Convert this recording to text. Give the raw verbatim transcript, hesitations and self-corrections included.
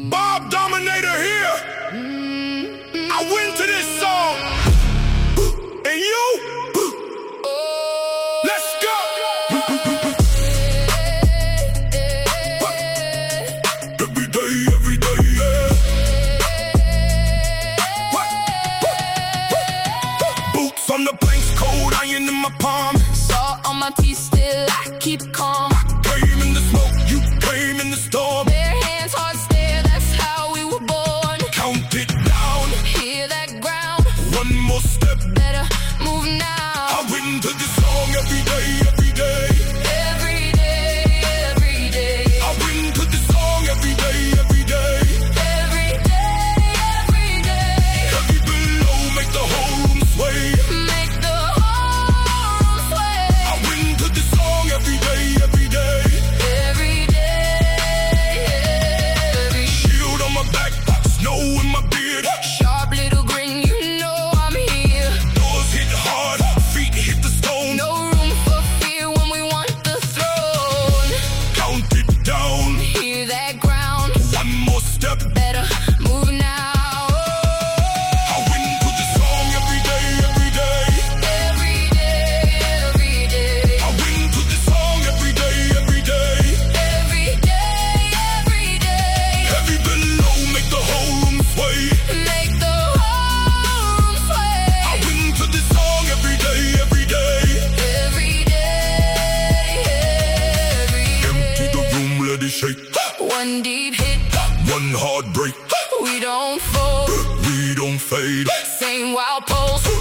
Bob Dominator here. I went to this song. And you? Let's go. Every day, every day, yeah. Boots on the planks, cold iron in my palm. Salt on my teeth, still I keep calm. Came in the smoke, you came in the storm. Bare hands, hard stare, that's how we were born. Count it down. Hear that ground, One more step. better move now. I went to this song every day, every day. Every day, every day. I went to this song every day, every day. Every day, every day. Heavy below, make the whole room sway. Make the whole room sway. I went to this song every day, every day. Every day, every Shield on my back, snow in my beard. sharp little grin, you know I'm here. Doors hit hard, feet hit the stone. No room for fear when we want the throne. Count it down. Hear that ground, One more step. better move now. I went to this song every day, every day. Every day, every day. I went to this song every day, every day. Every day, every day. Heavy below, make the whole room sway. Make the whole room sway. I went to this song every day, every day. Every day, every Empty the day. room, let it shake. One deep hit, One hard break, we don't fold. we don't fade. Same wild pulse,